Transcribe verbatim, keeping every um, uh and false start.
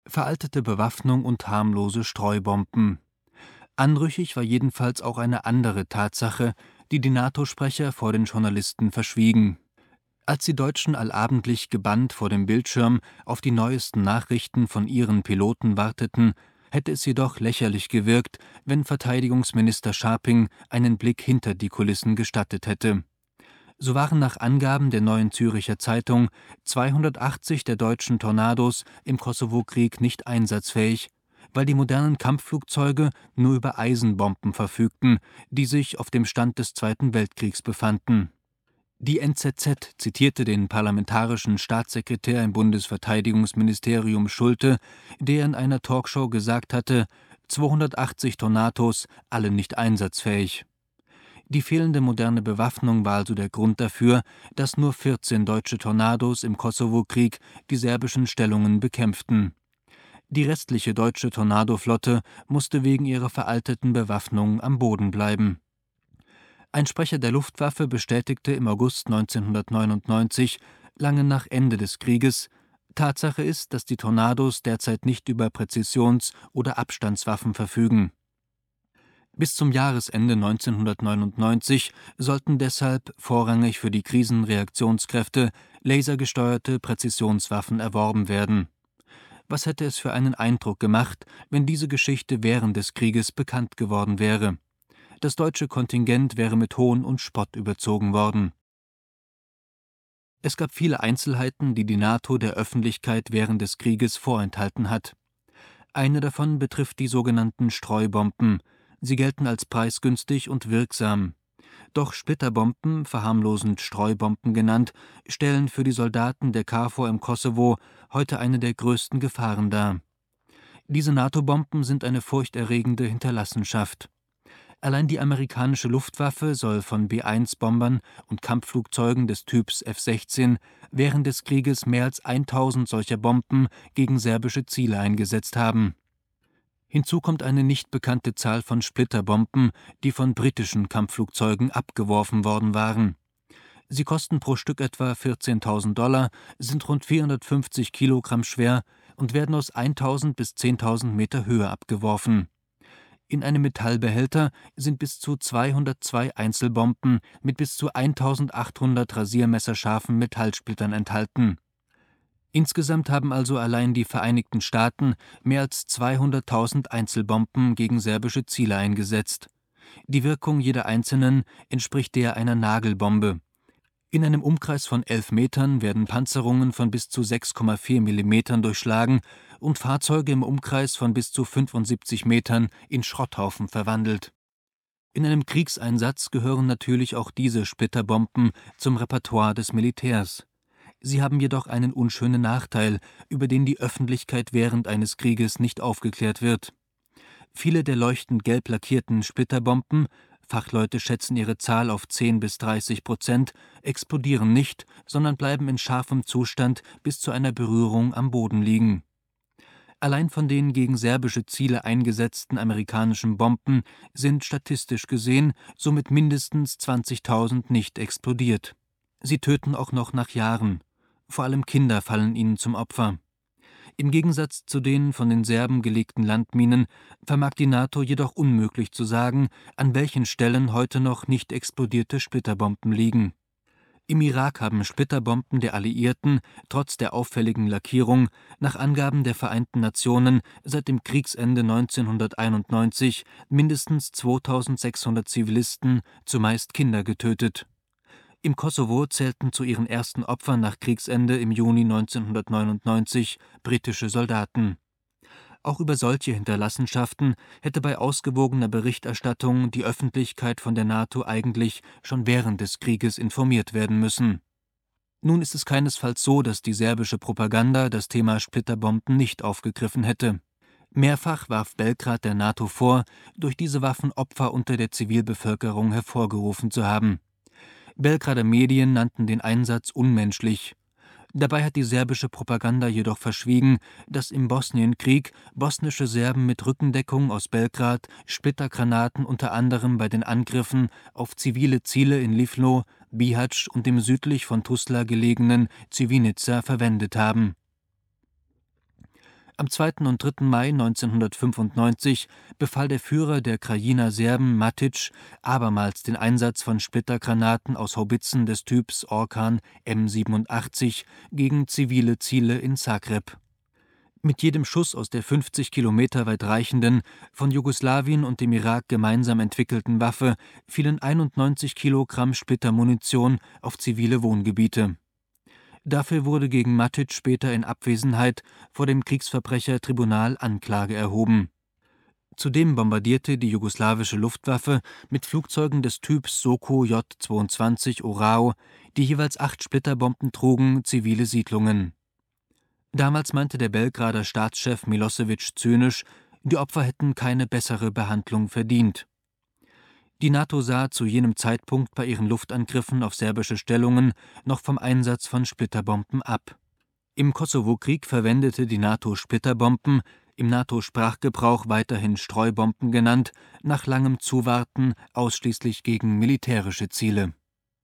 veraltete Bewaffnung und harmlose Streubomben. Anrüchig war jedenfalls auch eine andere Tatsache, die die NATO-Sprecher vor den Journalisten verschwiegen. Als die Deutschen allabendlich gebannt vor dem Bildschirm auf die neuesten Nachrichten von ihren Piloten warteten, hätte es jedoch lächerlich gewirkt, wenn Verteidigungsminister Scharping einen Blick hinter die Kulissen gestattet hätte. So waren nach Angaben der Neuen Zürcher Zeitung zweihundertachtzig der deutschen Tornados im Kosovo-Krieg nicht einsatzfähig, weil die modernen Kampfflugzeuge nur über Eisenbomben verfügten, die sich auf dem Stand des Zweiten Weltkriegs befanden. Die N Z Z zitierte den parlamentarischen Staatssekretär im Bundesverteidigungsministerium Schulte, der in einer Talkshow gesagt hatte, zweihundertachtzig Tornados, alle nicht einsatzfähig. Die fehlende moderne Bewaffnung war also der Grund dafür, dass nur vierzehn deutsche Tornados im Kosovo-Krieg die serbischen Stellungen bekämpften. Die restliche deutsche Tornado-Flotte musste wegen ihrer veralteten Bewaffnung am Boden bleiben. Ein Sprecher der Luftwaffe bestätigte im August neunzehnhundertneunundneunzig, lange nach Ende des Krieges: Tatsache ist, dass die Tornados derzeit nicht über Präzisions- oder Abstandswaffen verfügen. Bis zum Jahresende neunzehnhundertneunundneunzig sollten deshalb vorrangig für die Krisenreaktionskräfte lasergesteuerte Präzisionswaffen erworben werden. Was hätte es für einen Eindruck gemacht, wenn diese Geschichte während des Krieges bekannt geworden wäre? Das deutsche Kontingent wäre mit Hohn und Spott überzogen worden. Es gab viele Einzelheiten, die die NATO der Öffentlichkeit während des Krieges vorenthalten hat. Eine davon betrifft die sogenannten Streubomben. Sie gelten als preisgünstig und wirksam. Doch Splitterbomben, verharmlosend Streubomben genannt, stellen für die Soldaten der KFOR im Kosovo heute eine der größten Gefahren dar. Diese NATO-Bomben sind eine furchterregende Hinterlassenschaft. Allein die amerikanische Luftwaffe soll von B eins Bombern und Kampfflugzeugen des Typs F sechzehn während des Krieges mehr als tausend solcher Bomben gegen serbische Ziele eingesetzt haben. Hinzu kommt eine nicht bekannte Zahl von Splitterbomben, die von britischen Kampfflugzeugen abgeworfen worden waren. Sie kosten pro Stück etwa vierzehntausend Dollar, sind rund vierhundertfünfzig Kilogramm schwer und werden aus tausend bis zehntausend Meter Höhe abgeworfen. In einem Metallbehälter sind bis zu zweihundertzwei Einzelbomben mit bis zu eintausendachthundert rasiermesserscharfen Metallsplittern enthalten. Insgesamt haben also allein die Vereinigten Staaten mehr als zweihunderttausend Einzelbomben gegen serbische Ziele eingesetzt. Die Wirkung jeder einzelnen entspricht der einer Nagelbombe. In einem Umkreis von elf Metern werden Panzerungen von bis zu sechs Komma vier Millimetern durchschlagen und Fahrzeuge im Umkreis von bis zu fünfundsiebzig Metern in Schrotthaufen verwandelt. In einem Kriegseinsatz gehören natürlich auch diese Splitterbomben zum Repertoire des Militärs. Sie haben jedoch einen unschönen Nachteil, über den die Öffentlichkeit während eines Krieges nicht aufgeklärt wird. Viele der leuchtend gelb lackierten Splitterbomben, Fachleute schätzen ihre Zahl auf zehn bis dreißig Prozent, explodieren nicht, sondern bleiben in scharfem Zustand bis zu einer Berührung am Boden liegen. Allein von den gegen serbische Ziele eingesetzten amerikanischen Bomben sind statistisch gesehen somit mindestens zwanzigtausend nicht explodiert. Sie töten auch noch nach Jahren. Vor allem Kinder fallen ihnen zum Opfer. Im Gegensatz zu den von den Serben gelegten Landminen vermag die NATO jedoch unmöglich zu sagen, an welchen Stellen heute noch nicht explodierte Splitterbomben liegen. Im Irak haben Splitterbomben der Alliierten, trotz der auffälligen Lackierung, nach Angaben der Vereinten Nationen seit dem Kriegsende neunzehnhunderteinundneunzig mindestens zweitausendsechshundert Zivilisten, zumeist Kinder, getötet. Im Kosovo zählten zu ihren ersten Opfern nach Kriegsende im Juni neunzehnhundertneunundneunzig britische Soldaten. Auch über solche Hinterlassenschaften hätte bei ausgewogener Berichterstattung die Öffentlichkeit von der NATO eigentlich schon während des Krieges informiert werden müssen. Nun ist es keinesfalls so, dass die serbische Propaganda das Thema Splitterbomben nicht aufgegriffen hätte. Mehrfach warf Belgrad der NATO vor, durch diese Waffen Opfer unter der Zivilbevölkerung hervorgerufen zu haben. Belgrader Medien nannten den Einsatz unmenschlich. Dabei hat die serbische Propaganda jedoch verschwiegen, dass im Bosnienkrieg bosnische Serben mit Rückendeckung aus Belgrad Splittergranaten unter anderem bei den Angriffen auf zivile Ziele in Livno, Bihać und dem südlich von Tuzla gelegenen Civinica verwendet haben. Am zweiten und dritten Mai neunzehnhundertfünfundneunzig befahl der Führer der Krajiner Serben, Matić, abermals den Einsatz von Splittergranaten aus Haubitzen des Typs Orkan M siebenundachtzig gegen zivile Ziele in Zagreb. Mit jedem Schuss aus der fünfzig Kilometer weit reichenden, von Jugoslawien und dem Irak gemeinsam entwickelten Waffe fielen einundneunzig Kilogramm Splittermunition auf zivile Wohngebiete. Dafür wurde gegen Matić später in Abwesenheit vor dem Kriegsverbrechertribunal Anklage erhoben. Zudem bombardierte die jugoslawische Luftwaffe mit Flugzeugen des Typs Soko J zweiundzwanzig Orao, die jeweils acht Splitterbomben trugen, zivile Siedlungen. Damals meinte der Belgrader Staatschef Milosevic zynisch, die Opfer hätten keine bessere Behandlung verdient. Die NATO sah zu jenem Zeitpunkt bei ihren Luftangriffen auf serbische Stellungen noch vom Einsatz von Splitterbomben ab. Im Kosovo-Krieg verwendete die NATO Splitterbomben, im NATO-Sprachgebrauch weiterhin Streubomben genannt, nach langem Zuwarten ausschließlich gegen militärische Ziele.